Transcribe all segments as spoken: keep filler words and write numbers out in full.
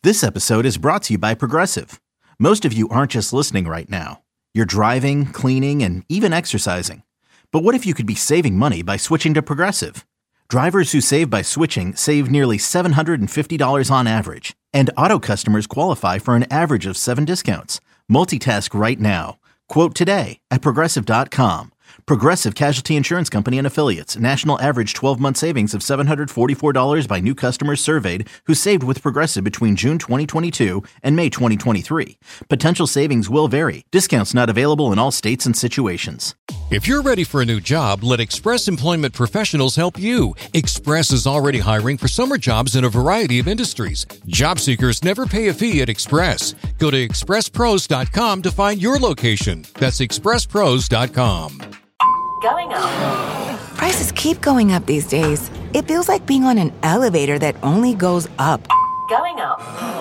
This episode is brought to you by Progressive. Most of you aren't just listening right now. You're driving, cleaning, and even exercising. But what if you could be saving money by switching to Progressive? Drivers who save by switching save nearly seven hundred fifty dollars on average. And auto customers qualify for an average of seven discounts. Multitask right now. Quote today at Progressive dot com. Progressive Casualty Insurance Company and Affiliates. National average twelve-month savings of seven hundred forty-four dollars by new customers surveyed who saved with Progressive between June twenty twenty-two and May twenty twenty-three. Potential savings will vary. Discounts not available in all states and situations. If you're ready for a new job, let Express Employment Professionals help you. Express is already hiring for summer jobs in a variety of industries. Job seekers never pay a fee at Express. Go to express pros dot com to find your location. That's express pros dot com. Going up. Prices keep going up these days. It feels like being on an elevator that only goes up. Going up.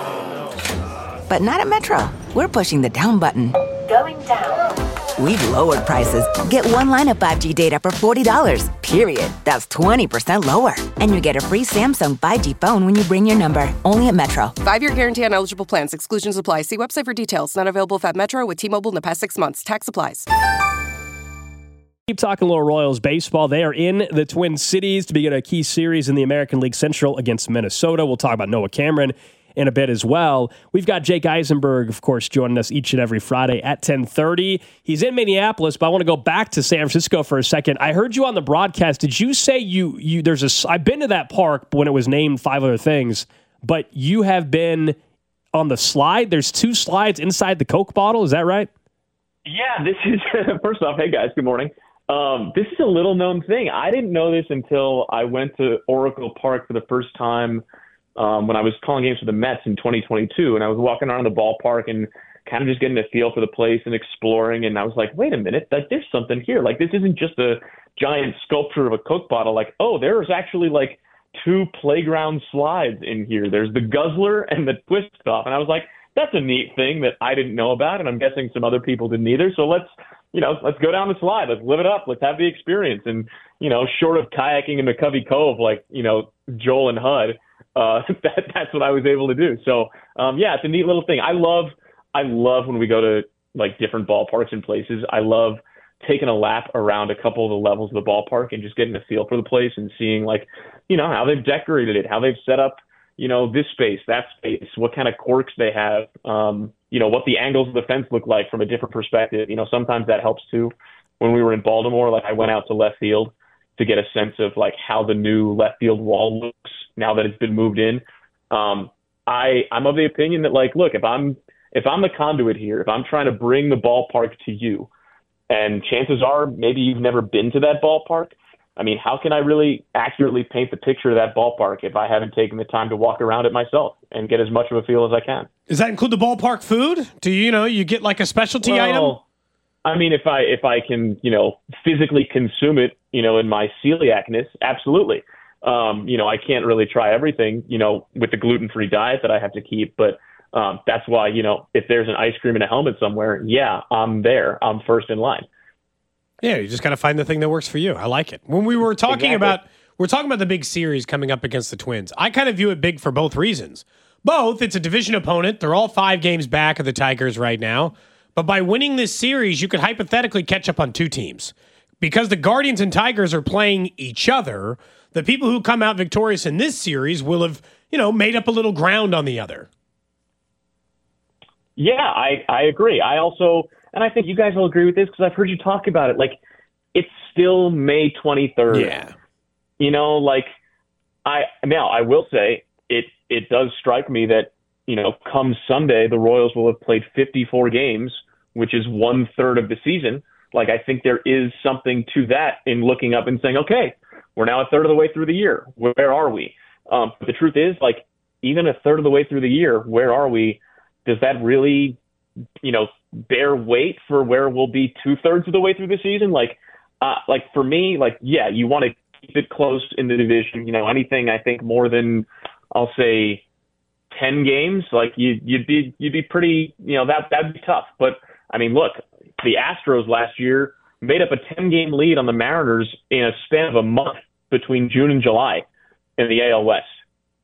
But not at Metro. We're pushing the down button. Going down. We've lowered prices. Get one line of five G data for forty dollars, period. That's twenty percent lower. And you get a free Samsung five G phone when you bring your number. Only at Metro. Five-year guarantee on eligible plans. Exclusions apply. See website for details. Not available if at Metro with T-Mobile in the past six months. Tax applies. Keep talking little Royals baseball. They are in the Twin Cities to begin a key series in the American League Central against Minnesota. We'll talk about Noah Cameron in a bit as well. We've got Jake Eisenberg, of course, joining us each and every Friday at ten thirty. He's in Minneapolis, but I want to go back to San Francisco for a second. I heard you on the broadcast. Did you say you you there's a I've been to that park when it was named five other things, but you have been on the slide? There's two slides inside the Coke bottle. Is that right? Yeah, this is first off, hey guys, good morning. Um, this is a little known thing. I didn't know this until I went to Oracle Park for the first time um, when I was calling games for the Mets in twenty twenty-two. And I was walking around the ballpark and kind of just getting a feel for the place and exploring. And I was like, wait a minute, like, there's something here. Like, this isn't just a giant sculpture of a Coke bottle. Like, oh, there's actually like two playground slides in here. There's the Guzzler and the Twist Off. And I was like, that's a neat thing that I didn't know about. And I'm guessing some other people didn't either. So let's, you know, let's go down the slide. Let's live it up. Let's have the experience. And, you know, short of kayaking in McCovey Cove, like, you know, Joel and Hud, uh, that, that's what I was able to do. So, um, yeah, it's a neat little thing. I love, I love when we go to like different ballparks and places. I love taking a lap around a couple of the levels of the ballpark and just getting a feel for the place and seeing like, you know, how they've decorated it, how they've set up, you know, this space, that space, what kind of quirks they have, um, you know, what the angles of the fence look like from a different perspective. You know, sometimes that helps too. When we were in Baltimore, like I went out to left field to get a sense of like how the new left field wall looks now that it's been moved in. Um, I, I'm of the opinion that like, look, if I'm, if I'm the conduit here, if I'm trying to bring the ballpark to you, and chances are maybe you've never been to that ballpark, I mean, how can I really accurately paint the picture of that ballpark if I haven't taken the time to walk around it myself and get as much of a feel as I can? Does that include the ballpark food? Do you, you know, you get like a specialty well, item? I mean, if I if I can, you know, physically consume it, you know, in my celiacness, absolutely. Um, you know, I can't really try everything, you know, with the gluten-free diet that I have to keep. But um, that's why, you know, if there's an ice cream in a helmet somewhere, yeah, I'm there. I'm first in line. Yeah, you just got to find the thing that works for you. I like it. When we were talking exactly. about, we're talking about the big series coming up against the Twins. I kind of view it big for both reasons. Both, it's a division opponent. They're all five games back of the Tigers right now. But by winning this series, you could hypothetically catch up on two teams. Because the Guardians and Tigers are playing each other, the people who come out victorious in this series will have, you know, made up a little ground on the other. Yeah, I, I agree. I also... And I think you guys will agree with this because I've heard you talk about it. Like, it's still May twenty-third. Yeah. You know, like, I now I will say it it does strike me that, you know, come Sunday, the Royals will have played fifty-four games, which is one third of the season. Like, I think there is something to that in looking up and saying, okay, we're now a third of the way through the year. Where are we? Um, but the truth is, like, even a third of the way through the year, where are we? Does that really, you know, bear weight for where we'll be two thirds of the way through the season? Like, uh, like for me, like, yeah, you want to keep it close in the division. You know, anything I think more than, I'll say, ten games, like you, you'd be, you'd be pretty, you know, that that'd be tough. But I mean, look, the Astros last year made up a ten game lead on the Mariners in a span of a month between June and July in the A L West.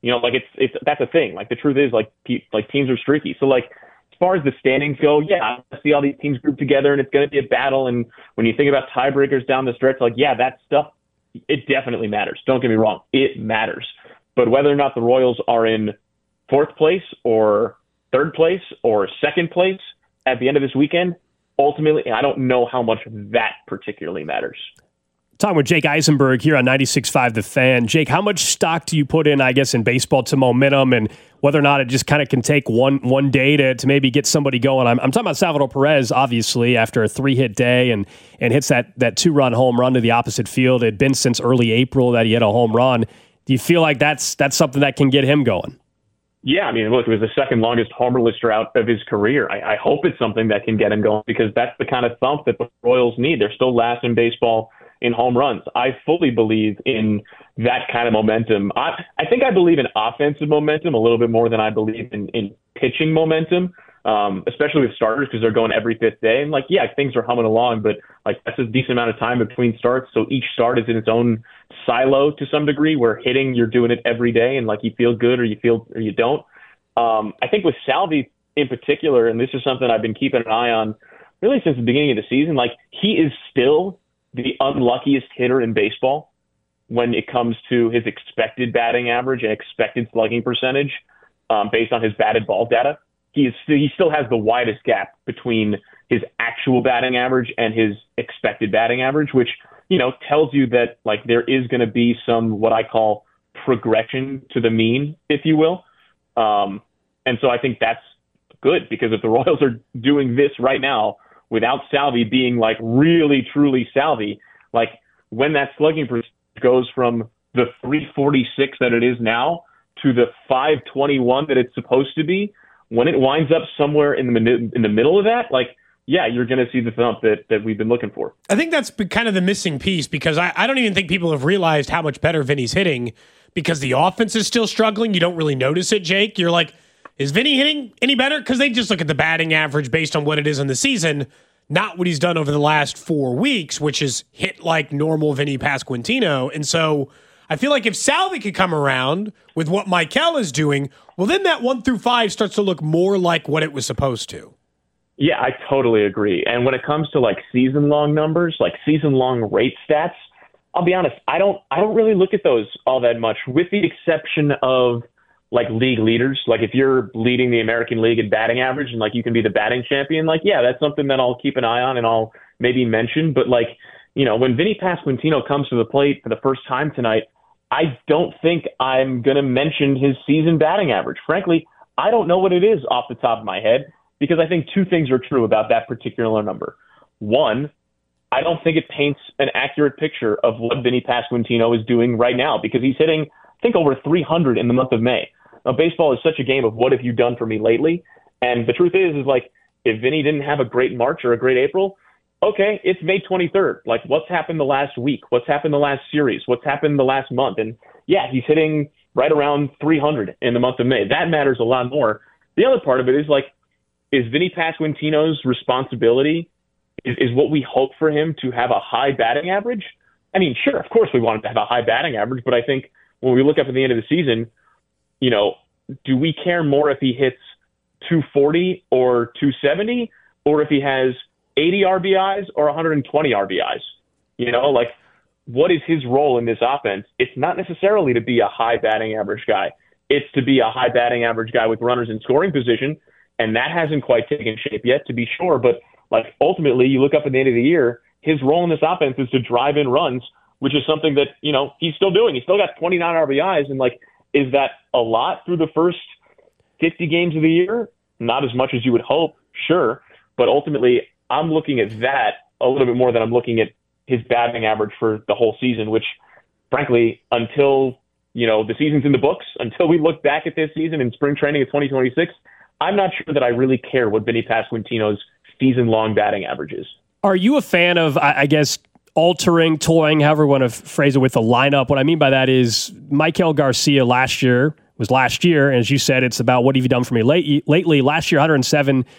You know, like it's it's that's a thing. Like the truth is, like pe- like teams are streaky. So like as far as the standings go, yeah, I see all these teams grouped together, and it's going to be a battle. And when you think about tiebreakers down the stretch, like yeah, that stuff, it definitely matters. Don't get me wrong, it matters. But whether or not the Royals are in fourth place or third place or second place at the end of this weekend, ultimately, I don't know how much that particularly matters. Talking with Jake Eisenberg here on ninety-six point five The Fan. Jake, how much stock do you put in, I guess, in baseball to momentum and whether or not it just kind of can take one one day to, to maybe get somebody going? I'm, I'm talking about Salvador Perez, obviously, after a three-hit day and and hits that, that two-run home run to the opposite field. It had been since early April that he hit a home run. Do you feel like that's that's something that can get him going? Yeah, I mean, look, it was the second longest homerless drought of his career. I, I hope it's something that can get him going because that's the kind of thump that the Royals need. They're still last in baseball in home runs. I fully believe in that kind of momentum. I, I think I believe in offensive momentum a little bit more than I believe in, in pitching momentum, um, especially with starters because they're going every fifth day. And like, yeah, things are humming along, but like that's a decent amount of time between starts. So each start is in its own silo to some degree where hitting, you're doing it every day and like you feel good or you feel or you don't. Um, I think with Salvi in particular, and this is something I've been keeping an eye on really since the beginning of the season, like he is still the unluckiest hitter in baseball when it comes to his expected batting average and expected slugging percentage um, based on his batted ball data. He is he still has the widest gap between his actual batting average and his expected batting average, which, you know, tells you that like there is going to be some what I call progression to the mean, if you will. Um, and so I think that's good because if the Royals are doing this right now without Salvi being like really, truly Salvi, like when that slugging percentage goes from the three forty-six that it is now to the five twenty-one that it's supposed to be, when it winds up somewhere in the in the middle of that, like, yeah, you're going to see the thump that, that we've been looking for. I think that's kind of the missing piece because I, I don't even think people have realized how much better Vinny's hitting because the offense is still struggling. You don't really notice it, Jake. You're like, is Vinny hitting any better? Because they just look at the batting average based on what it is in the season, not what he's done over the last four weeks, which is hit like normal Vinny Pasquantino. And so I feel like if Salvi could come around with what Michael is doing, well, then that one through five starts to look more like what it was supposed to. Yeah, I totally agree. And when it comes to like season long numbers, like season long rate stats, I'll be honest, I don't I don't really look at those all that much, with the exception of like league leaders. Like if you're leading the American League in batting average and like you can be the batting champion, like, yeah, that's something that I'll keep an eye on and I'll maybe mention. But like, you know, when Vinny Pasquantino comes to the plate for the first time tonight, I don't think I'm going to mention his season batting average. Frankly, I don't know what it is off the top of my head because I think two things are true about that particular number. One, I don't think it paints an accurate picture of what Vinny Pasquantino is doing right now because he's hitting, I think, over three hundred in the month of May. Now, baseball is such a game of what have you done for me lately? And the truth is, is like, if Vinny didn't have a great March or a great April, okay, it's May twenty-third. Like, what's happened the last week? What's happened the last series? What's happened the last month? And yeah, he's hitting right around three hundred in the month of May. That matters a lot more. The other part of it is like, is Vinny Pasquantino's responsibility is, is what we hope for him to have a high batting average? I mean, sure, of course we want him to have a high batting average, but I think when we look up at the end of the season, you know, do we care more if he hits two forty or two seventy or if he has eighty R B Is or one hundred twenty R B Is? You know, like, what is his role in this offense? It's not necessarily to be a high batting average guy. It's to be a high batting average guy with runners in scoring position. And that hasn't quite taken shape yet, to be sure. But like ultimately, you look up at the end of the year, his role in this offense is to drive in runs, which is something that, you know, he's still doing. He's still got twenty-nine R B Is. And like, is that a lot through the first fifty games of the year? Not as much as you would hope, sure. But ultimately, I'm looking at that a little bit more than I'm looking at his batting average for the whole season, which frankly, until, you know, the season's in the books, until we look back at this season in spring training of twenty twenty-six, I'm not sure that I really care what Vinny Pasquantino's season-long batting average is. Are you a fan of, I guess, altering, toying, however you want to phrase it, with the lineup? What I mean by that is Michael Garcia last year was last year, and as you said, it's about what have you done for me late, lately. Last year, one hundred seven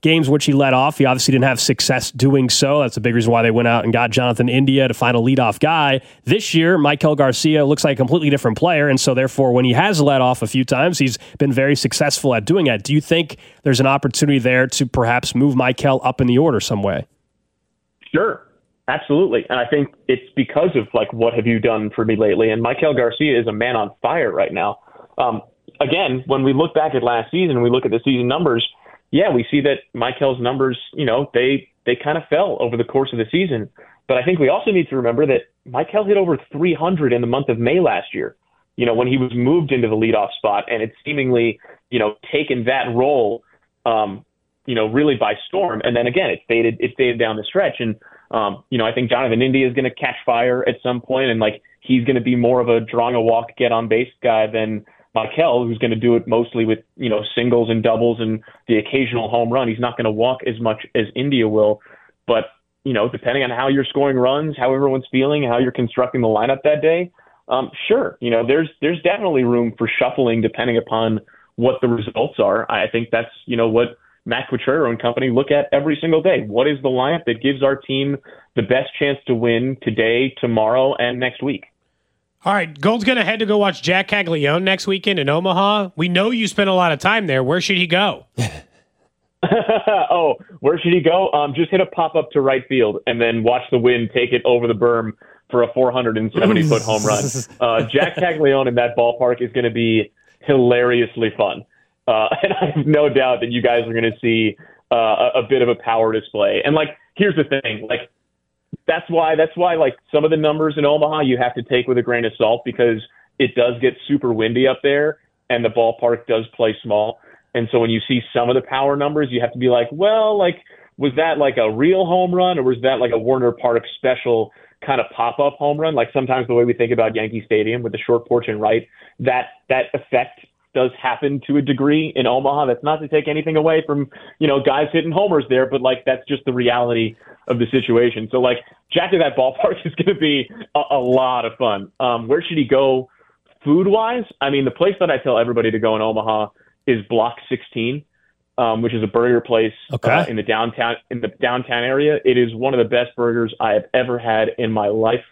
games which he led off. He obviously didn't have success doing so. That's a big reason why they went out and got Jonathan India to find a leadoff guy. This year, Maikel Garcia looks like a completely different player, and so therefore when he has led off a few times, he's been very successful at doing that. Do you think there's an opportunity there to perhaps move Maikel up in the order some way? Sure. Absolutely. And I think it's because of, like, what have you done for me lately? And Maikel Garcia is a man on fire right now. Um, again, when we look back at last season and we look at the season numbers, yeah, we see that Maikel's numbers, you know, they, they kind of fell over the course of the season. But I think we also need to remember that Maikel hit over three hundred in the month of May last year, you know, when he was moved into the leadoff spot, and it's seemingly, you know, taken that role, um, you know, really by storm. And then again, it faded, it faded down the stretch. And, um, you know, I think Jonathan India is going to catch fire at some point, and like, he's going to be more of a drawing a walk, get on base guy than Maikel, who's going to do it mostly with, you know, singles and doubles and the occasional home run. He's not going to walk as much as India will, but, you know, depending on how you're scoring runs, how everyone's feeling, how you're constructing the lineup that day, um, sure, you know, there's there's definitely room for shuffling depending upon what the results are. I think that's, you know, what Matt Quatrero and company look at every single day. What is the lineup that gives our team the best chance to win today, tomorrow, and next week? All right, Gold's going to head to go watch Jack Caglione next weekend in Omaha. We know you spent a lot of time there. Where should he go? oh, where should he go? Um, just hit a pop-up to right field and then watch the wind take it over the berm for a four hundred seventy foot home run. Uh, Jack Caglione in that ballpark is going to be hilariously fun. Uh, and I have no doubt that you guys are going to see uh, a, a bit of a power display. And, like, here's the thing. Like, That's why, that's why, like, some of the numbers in Omaha you have to take with a grain of salt, because it does get super windy up there and the ballpark does play small. And so when you see some of the power numbers, you have to be like, well, like, was that like a real home run, or was that like a Warner Park special kind of pop-up home run? Like, sometimes the way we think about Yankee Stadium with the short porch and right, that that effect does happen to a degree in Omaha. That's not to take anything away from, you know, guys hitting homers there, but like, that's just the reality of the situation. So like, Jack at that ballpark is going to be a, a lot of fun. Um, where should he go food wise? I mean, the place that I tell everybody to go in Omaha is Block sixteen, um, which is a burger place okay. uh, in the downtown, in the downtown area. It is one of the best burgers I have ever had in my life.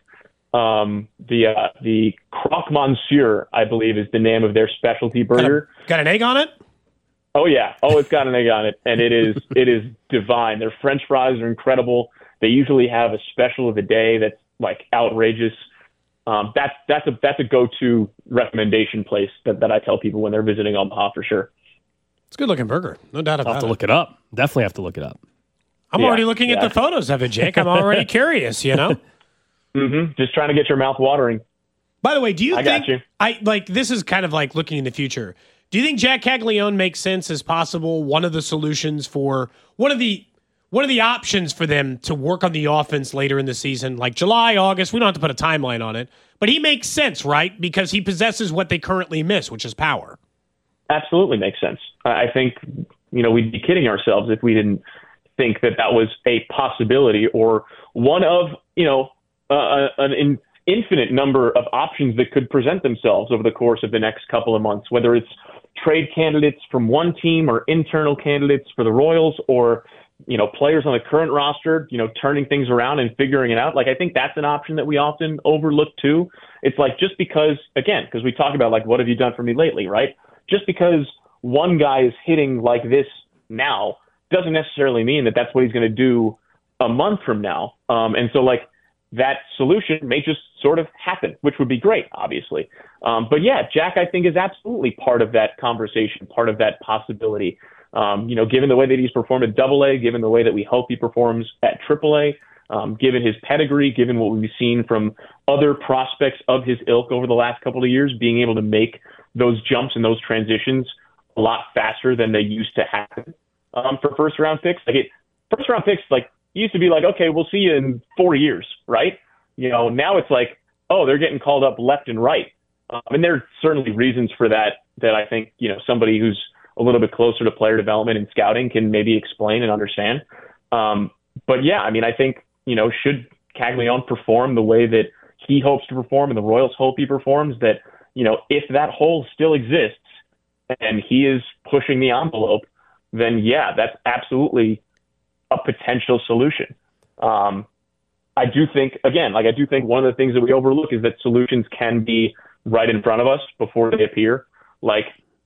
Um, the, uh, the Croque Monsieur, I believe, is the name of their specialty burger. Got, a, got an egg on it? Oh yeah. Oh, it's got an egg on it. And it is, it is divine. Their French fries are incredible. They usually have a special of the day that's like outrageous. Um, that's, that's a, that's a go-to recommendation place that, that I tell people when they're visiting Omaha for sure. It's a good looking burger. No doubt about it. I'll have to look it up. Definitely have to look it up. I'm yeah, already looking yeah. at the photos of it, Jake. I'm already curious, you know? Mm-hmm. Just trying to get your mouth watering. By the way, do you I think got you. I like this is kind of like looking in the future? Do you think Jack Caglione makes sense as possible? One of the solutions for one of the one of the options for them to work on the offense later in the season, like July, August. We don't have to put a timeline on it, but he makes sense, right? Because he possesses what they currently miss, which is power. Absolutely makes sense. I think, you know, we'd be kidding ourselves if we didn't think that that was a possibility or one of, you know, uh, an in, infinite number of options that could present themselves over the course of the next couple of months, whether it's trade candidates from one team or internal candidates for the Royals or, you know, players on the current roster, you know, turning things around and figuring it out. Like, I think that's an option that we often overlook too. It's like, just because, again, because we talk about like, what have you done for me lately, right? Just because one guy is hitting like this now doesn't necessarily mean that that's what he's going to do a month from now. Um, and so like, that solution may just sort of happen, which would be great, obviously. Um, but yeah, Jack, I think, is absolutely part of that conversation, part of that possibility. Um, you know, given the way that he's performed at Double A, given the way that we hope he performs at Triple A, um, given his pedigree, given what we've seen from other prospects of his ilk over the last couple of years, being able to make those jumps and those transitions a lot faster than they used to happen um, for first round picks. Like it, first round picks, like, used to be like, okay, we'll see you in four years, right? You know, now it's like, oh, they're getting called up left and right. Um, and there are certainly reasons for that, that I think, you know, somebody who's a little bit closer to player development and scouting can maybe explain and understand. Um, but yeah, I mean, I think, you know, should Caglione perform the way that he hopes to perform and the Royals hope he performs, that, you know, if that hole still exists and he is pushing the envelope, then yeah, that's absolutely a potential solution. Um, I do think, again, like I do think one of the things that we overlook is that solutions can be right in front of us before they appear. Like,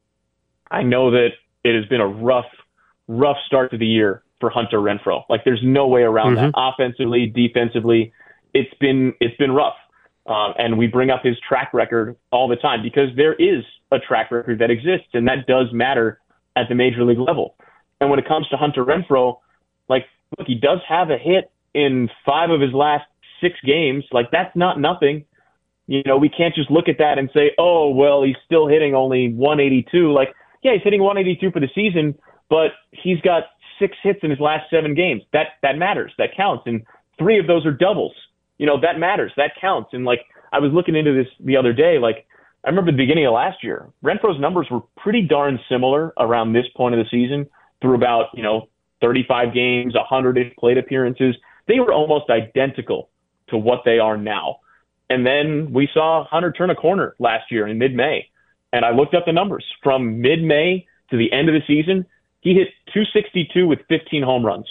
I know that it has been a rough, rough start to the year for Hunter Renfrow. Like, there's no way around mm-hmm. that. Offensively, defensively, it's been it's been rough. Um, and we bring up his track record all the time because there is a track record that exists, and that does matter at the major league level. And when it comes to Hunter Renfrow, like, look, he does have a hit in five of his last six games. Like, that's not nothing. You know, we can't just look at that and say, oh, well, he's still hitting only one eighty-two. Like, yeah, he's hitting one eighty-two for the season, but he's got six hits in his last seven games. That that matters. That counts. And three of those are doubles. You know, that matters. That counts. And, like, I was looking into this the other day. Like, I remember the beginning of last year, Renfro's numbers were pretty darn similar around this point of the season through about, you know, thirty-five games, one hundred plate appearances. They were almost identical to what they are now. And then we saw Hunter turn a corner last year in mid-May. And I looked up the numbers. From mid-May to the end of the season, he hit two sixty-two with fifteen home runs.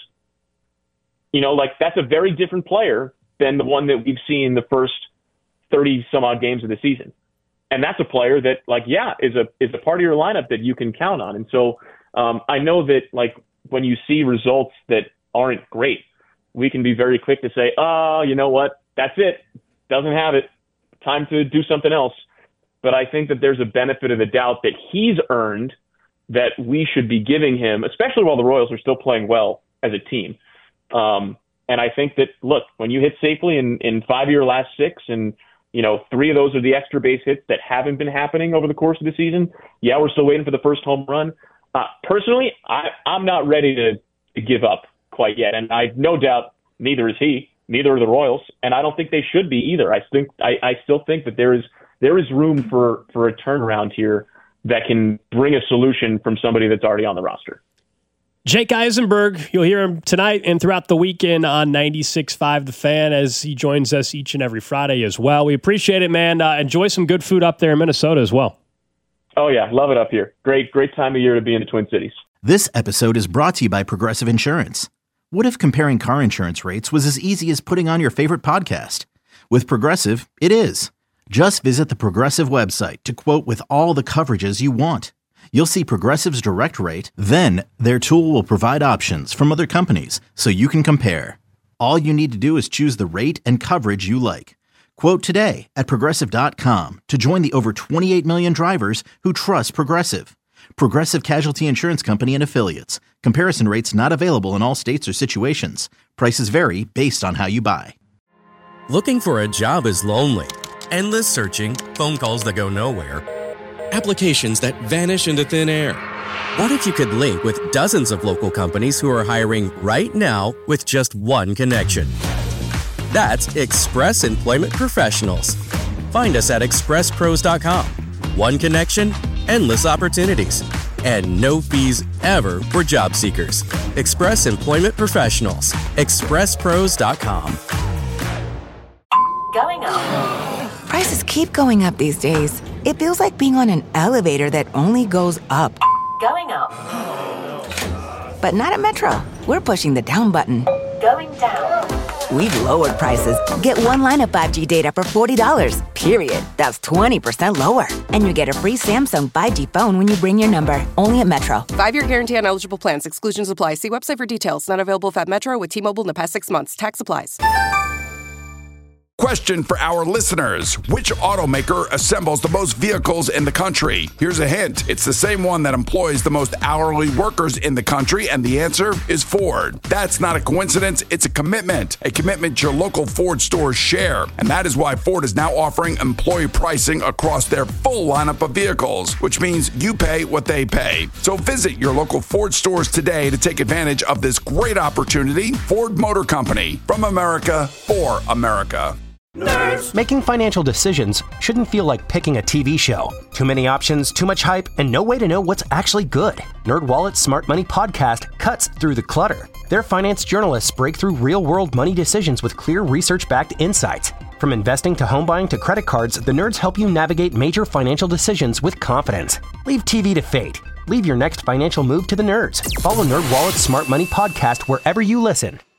You know, like, that's a very different player than the one that we've seen the first thirty some odd games of the season. And that's a player that, like, yeah, is a is a part of your lineup that you can count on. And so um, I know that, like, when you see results that aren't great, we can be very quick to say, oh, you know what, that's it. Doesn't have it. Time to do something else. But I think that there's a benefit of the doubt that he's earned that we should be giving him, especially while the Royals are still playing well as a team. Um, and I think that, look, when you hit safely in, in five of your last six, and, you know, three of those are the extra base hits that haven't been happening over the course of the season. Yeah, we're still waiting for the first home run. Uh, personally, I, I'm not ready to, to give up quite yet. And I no doubt neither is he, neither are the Royals. And I don't think they should be either. I think I, I still think that there is there is room for, for a turnaround here that can bring a solution from somebody that's already on the roster. Jake Eisenberg, you'll hear him tonight and throughout the weekend on ninety-six point five The Fan as he joins us each and every Friday as well. We appreciate it, man. Uh, enjoy some good food up there in Minnesota as well. Oh, yeah. Love it up here. Great, great time of year to be in the Twin Cities. This episode is brought to you by Progressive Insurance. What if comparing car insurance rates was as easy as putting on your favorite podcast? With Progressive, it is. Just visit the Progressive website to quote with all the coverages you want. You'll see Progressive's direct rate, then their tool will provide options from other companies so you can compare. All you need to do is choose the rate and coverage you like. Quote today at Progressive dot com to join the over twenty-eight million drivers who trust Progressive. Progressive Casualty Insurance Company and Affiliates. Comparison rates not available in all states or situations. Prices vary based on how you buy. Looking for a job is lonely. Endless searching, phone calls that go nowhere, applications that vanish into thin air. What if you could link with dozens of local companies who are hiring right now with just one connection? That's Express Employment Professionals. Find us at express pros dot com. One connection, endless opportunities, and no fees ever for job seekers. Express Employment Professionals. express pros dot com. Going up. Prices keep going up these days. It feels like being on an elevator that only goes up. Going up. But not at Metro. We're pushing the down button. Going down. We've lowered prices. Get one line of five G data for forty dollars, period. That's twenty percent lower. And you get a free Samsung five G phone when you bring your number. Only at Metro. Five-year guarantee on eligible plans. Exclusions apply. See website for details. Not available if at Metro with T-Mobile in the past six months. Tax applies. Question for our listeners. Which automaker assembles the most vehicles in the country? Here's a hint. It's the same one that employs the most hourly workers in the country, and the answer is Ford. That's not a coincidence. It's a commitment. A commitment your local Ford stores share. And that is why Ford is now offering employee pricing across their full lineup of vehicles, which means you pay what they pay. So visit your local Ford stores today to take advantage of this great opportunity. Ford Motor Company. From America, for America. Nerds. Making financial decisions shouldn't feel like picking a T V show. Too many options, too much hype, and no way to know what's actually good. NerdWallet's Smart Money Podcast cuts through the clutter. Their finance journalists break through real-world money decisions with clear research-backed insights. From investing to home buying to credit cards, the nerds help you navigate major financial decisions with confidence. Leave T V to fate. Leave your next financial move to the nerds. Follow NerdWallet's Smart Money Podcast wherever you listen.